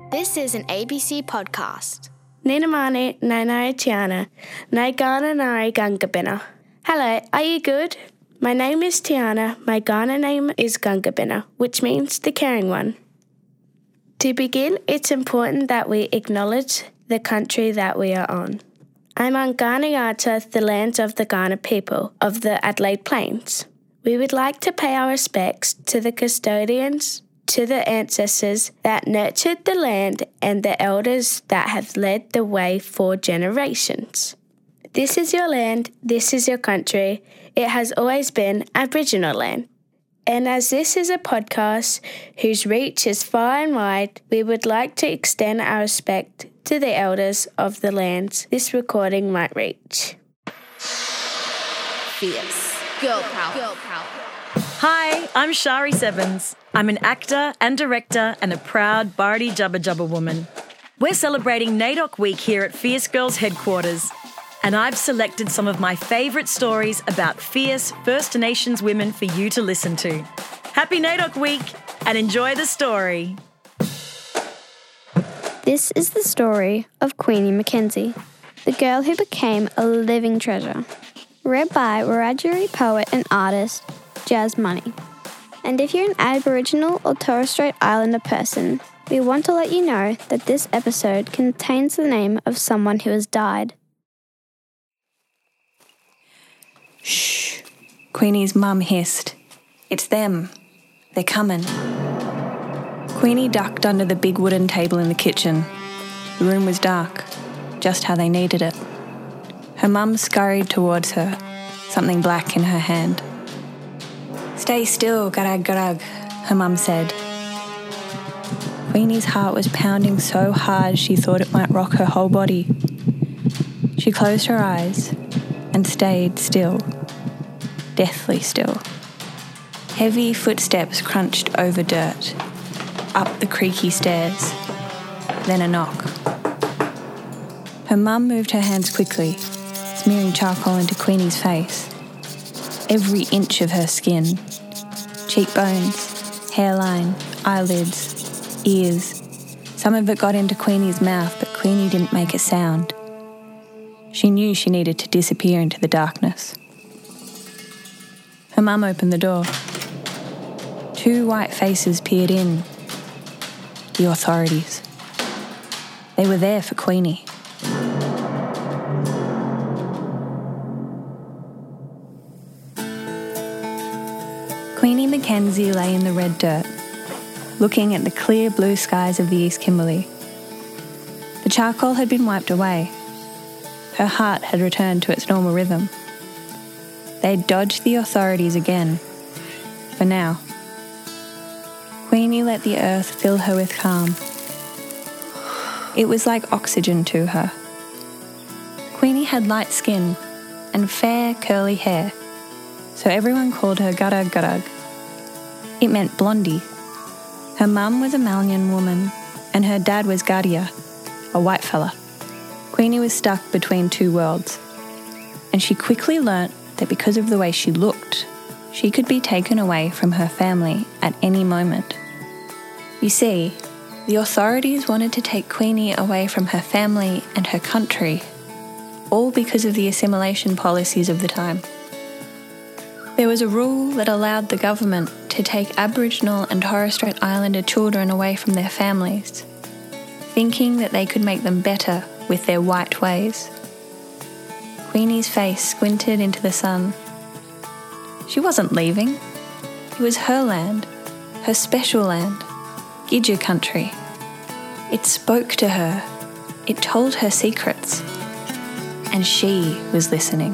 This is an ABC podcast. Nina mane, nai Tiana, nai Ghana nai Gungabina. Hello, are you good? My name is Tiana. My Ghana name is Gungabina, which means the caring one. To begin, it's important that we acknowledge the country that we are on. I'm on Ghanayata, the lands of the Kaurna people of the Adelaide Plains. We would like to pay our respects to the custodians, to the ancestors that nurtured the land and the elders that have led the way for generations. This is your land, this is your country. It has always been Aboriginal land. And as this is a podcast whose reach is far and wide, we would like to extend our respect to the elders of the lands this recording might reach. Fierce. Girl power. Hi, I'm Shari Sevens. I'm an actor and director and a proud Bardi Jubba Jubba woman. We're celebrating NAIDOC Week here at Fierce Girls headquarters, and I've selected some of my favourite stories about fierce First Nations women for you to listen to. Happy NAIDOC Week and enjoy the story. This is the story of Queenie Mackenzie, the girl who became a living treasure. Read by Wiradjuri poet and artist Jazz Money. And if you're an Aboriginal or Torres Strait Islander person, we want to let you know that this episode contains the name of someone who has died. Shh, Queenie's mum hissed. It's them. They're coming. Queenie ducked under the big wooden table in the kitchen. The room was dark, just how they needed it. Her mum scurried towards her, something black in her hand. Stay still, garag garag, her mum said. Queenie's heart was pounding so hard she thought it might rock her whole body. She closed her eyes and stayed still, deathly still. Heavy footsteps crunched over dirt, up the creaky stairs, then a knock. Her mum moved her hands quickly, smearing charcoal into Queenie's face. Every inch of her skin, cheekbones, hairline, eyelids, ears. Some of it got into Queenie's mouth, but Queenie didn't make a sound. She knew she needed to disappear into the darkness. Her mum opened the door. Two white faces peered in. The authorities. They were there for Queenie. Queenie Mackenzie lay in the red dirt, looking at the clear blue skies of the East Kimberley. The charcoal had been wiped away. Her heart had returned to its normal rhythm. They'd dodged the authorities again. For now. Queenie let the earth fill her with calm. It was like oxygen to her. Queenie had light skin and fair curly hair, so everyone called her Garag Garag. It meant blondie. Her mum was a Malian woman and her dad was Gadia, a white fella. Queenie was stuck between two worlds, and she quickly learnt that because of the way she looked, she could be taken away from her family at any moment. You see, the authorities wanted to take Queenie away from her family and her country, all because of the assimilation policies of the time. There was a rule that allowed the government to take Aboriginal and Torres Strait Islander children away from their families, thinking that they could make them better with their white ways. Queenie's face squinted into the sun. She wasn't leaving. It was her land, her special land, Gidja country. It spoke to her. It told her secrets. And she was listening.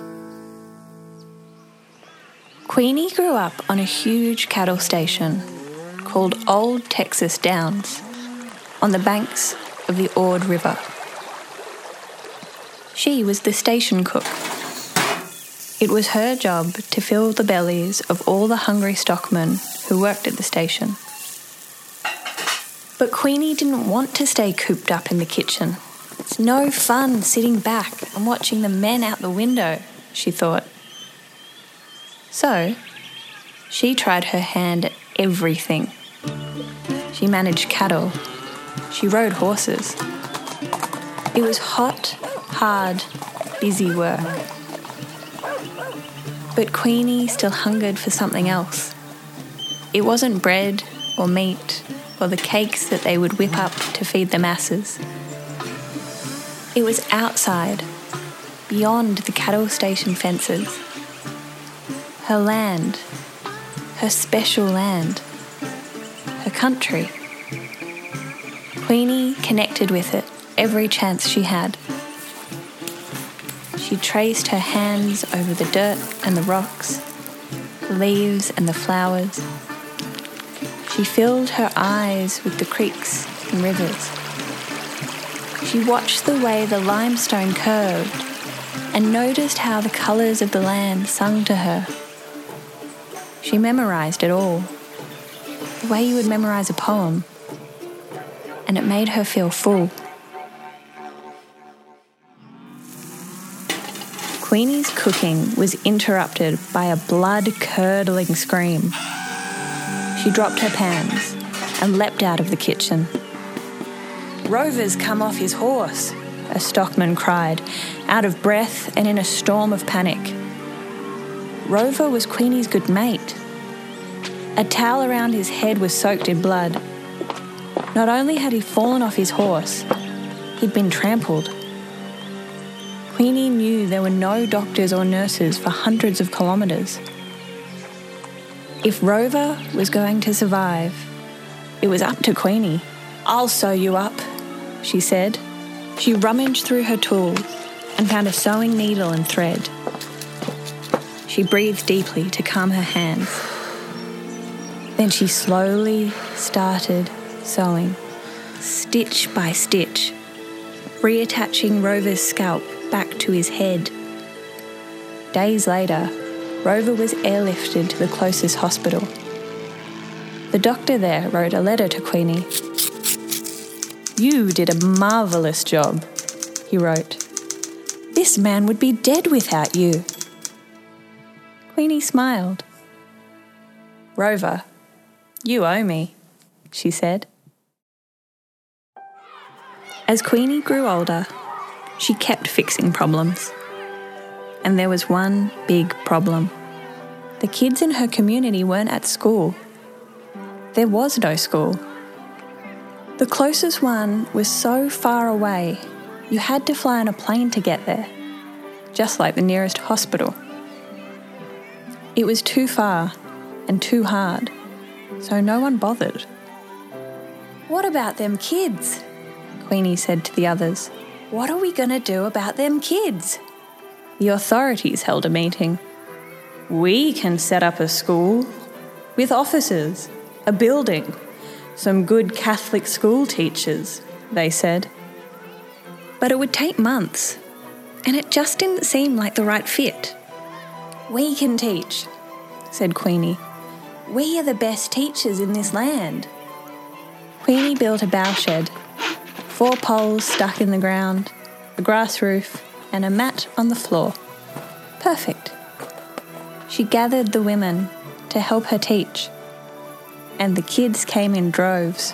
Queenie grew up on a huge cattle station called Old Texas Downs on the banks of the Ord River. She was the station cook. It was her job to fill the bellies of all the hungry stockmen who worked at the station. But Queenie didn't want to stay cooped up in the kitchen. It's no fun sitting back and watching the men out the window, she thought. So, she tried her hand at everything. She managed cattle, She rode horses. It was hot, hard, busy work. But Queenie still hungered for something else. It wasn't bread or meat or the cakes that they would whip up to feed the masses. It was outside, beyond the cattle station fences. Her land, her special land, her country. Queenie connected with it every chance she had. She traced her hands over the dirt and the rocks, the leaves and the flowers. She filled her eyes with the creeks and rivers. She watched the way the limestone curved and noticed how the colours of the land sung to her. She memorised it all, the way you would memorise a poem, and it made her feel full. Queenie's cooking was interrupted by a blood-curdling scream. She dropped her pans and leapt out of the kitchen. "Rover's come off his horse," a stockman cried, out of breath and in a storm of panic. Rover was Queenie's good mate. A towel around his head was soaked in blood. Not only had he fallen off his horse, he'd been trampled. Queenie knew there were no doctors or nurses for hundreds of kilometres. If Rover was going to survive, it was up to Queenie. "I'll sew you up," she said. She rummaged through her tools and found a sewing needle and thread. She breathed deeply to calm her hands. Then she slowly started sewing, stitch by stitch, reattaching Rover's scalp back to his head. Days later, Rover was airlifted to the closest hospital. The doctor there wrote a letter to Queenie. "You did a marvellous job," he wrote. "This man would be dead without you." Queenie smiled. "Rover, you owe me," she said. As Queenie grew older, she kept fixing problems. And there was one big problem. The kids in her community weren't at school. There was no school. The closest one was so far away, you had to fly on a plane to get there, just like the nearest hospital. It was too far and too hard, so no one bothered. "What about them kids?" Queenie said to the others. "What are we going to do about them kids?" The authorities held a meeting. "We can set up a school with officers, a building, some good Catholic school teachers," they said. But it would take months, and it just didn't seem like the right fit. "We can teach," said Queenie. "We are the best teachers in this land." Queenie built a bough shed, 4 poles stuck in the ground, a grass roof, and a mat on the floor. Perfect. She gathered the women to help her teach, and the kids came in droves.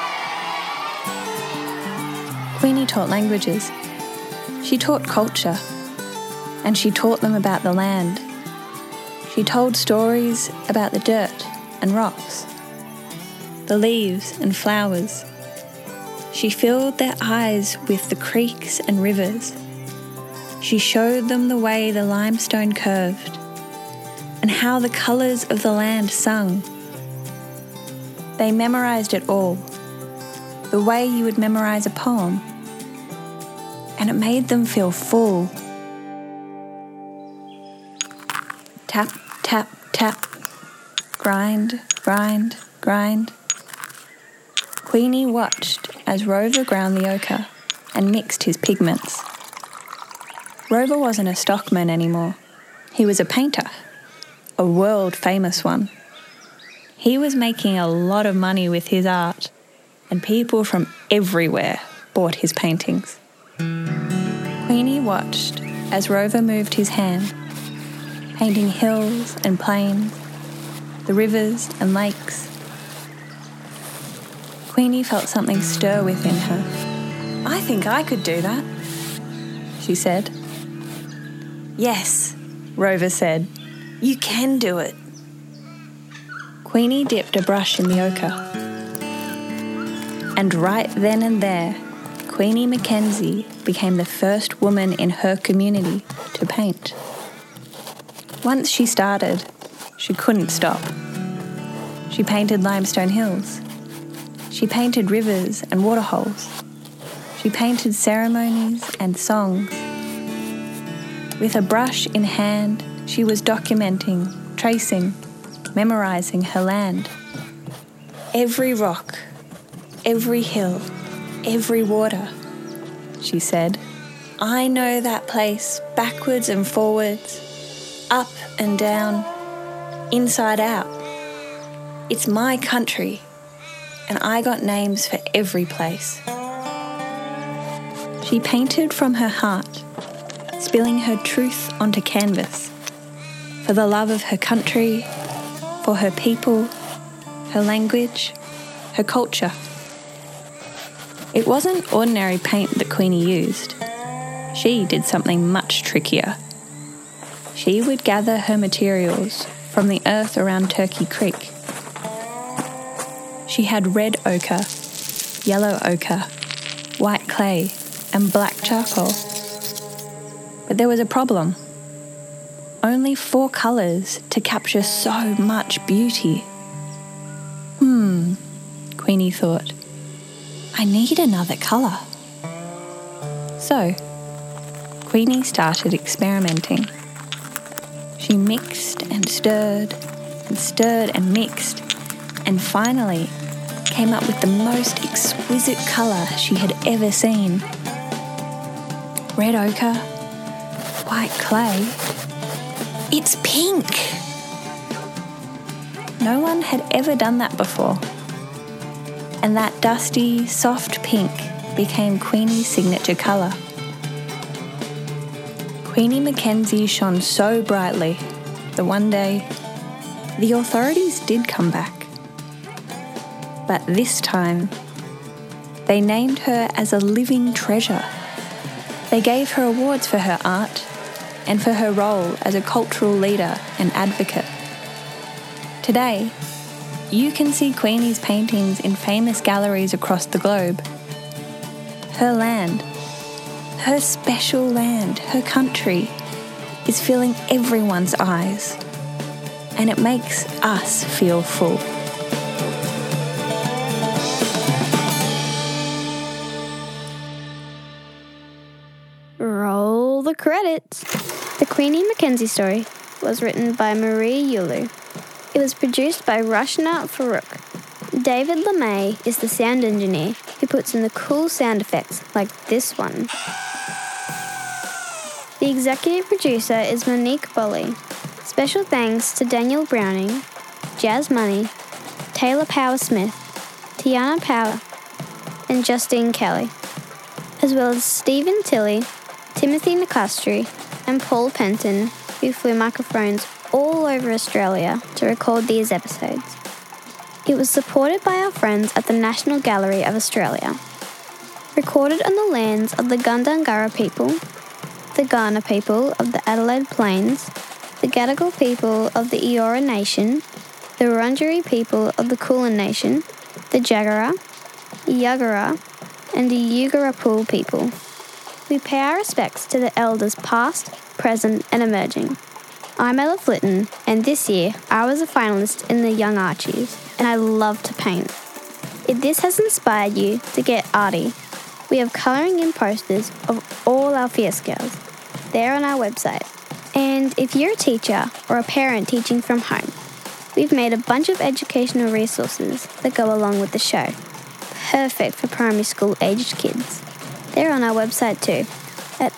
Queenie taught languages. She taught culture, and she taught them about the land. She told stories about the dirt and rocks, the leaves and flowers. She filled their eyes with the creeks and rivers. She showed them the way the limestone curved and how the colours of the land sung. They memorised it all, the way you would memorise a poem, and it made them feel full. Tap, tap, tap. Grind, grind, grind. Queenie watched as Rover ground the ochre and mixed his pigments. Rover wasn't a stockman anymore. He was a painter, a world-famous one. He was making a lot of money with his art, and people from everywhere bought his paintings. Queenie watched as Rover moved his hand, painting hills and plains, the rivers and lakes. Queenie felt something stir within her. "I think I could do that," she said. "Yes," Rover said. "You can do it." Queenie dipped a brush in the ochre. And right then and there, Queenie Mackenzie became the first woman in her community to paint. Once she started, she couldn't stop. She painted limestone hills. She painted rivers and waterholes. She painted ceremonies and songs. With a brush in hand, she was documenting, tracing, memorising her land. "Every rock, every hill, every water," she said. "I know that place backwards and forwards, up and down, inside out. It's my country, and I got names for every place." She painted from her heart, spilling her truth onto canvas, for the love of her country, for her people, her language, her culture. It wasn't ordinary paint that Queenie used. She did something much trickier. She would gather her materials from the earth around Turkey Creek. She had red ochre, yellow ochre, white clay, and black charcoal. But there was a problem. Only 4 colours to capture so much beauty. Queenie thought. I need another colour. So, Queenie started experimenting. She mixed and stirred and mixed, and finally came up with the most exquisite colour she had ever seen. Red ochre, white clay. It's pink! No one had ever done that before. And that dusty, soft pink became Queenie's signature colour. Queenie Mackenzie shone so brightly that one day the authorities did come back. But this time, they named her as a living treasure. They gave her awards for her art and for her role as a cultural leader and advocate. Today, you can see Queenie's paintings in famous galleries across the globe. Her land, her special land, her country, is filling everyone's eyes, and it makes us feel full. Roll the credits. The Queenie Mackenzie story was written by Marie Yulu. It was produced by Rashna Farouk. David LeMay is the sound engineer who puts in the cool sound effects like this one. The executive producer is Monique Bolly. Special thanks to Daniel Browning, Jazz Money, Taylor Power Smith, Tiana Power, and Justine Kelly, as well as Stephen Tilley, Timothy Nicastri, and Paul Penton, who flew microphones all over Australia to record these episodes. It was supported by our friends at the National Gallery of Australia. Recorded on the lands of the Gundungurra people, the Kaurna people of the Adelaide Plains, the Gadigal people of the Eora Nation, the Wurundjeri people of the Kulin Nation, the Jagera, Yagara, and the Yugarapul people. We pay our respects to the elders past, present, and emerging. I'm Ella Flitton, and this year I was a finalist in the Young Archies, and I love to paint. If this has inspired you to get arty, we have colouring in posters of all our Fierce Girls. They're on our website. And if you're a teacher or a parent teaching from home, we've made a bunch of educational resources that go along with the show. Perfect for primary school aged kids. They're on our website too, at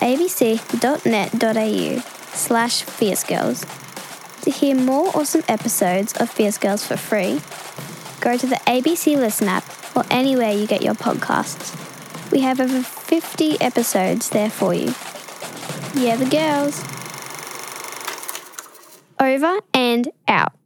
abc.net.au/fiercegirls. To hear more awesome episodes of Fierce Girls for free, go to the ABC Listen app or anywhere you get your podcasts. We have over 50 episodes there for you. Yeah, the girls. Over and out.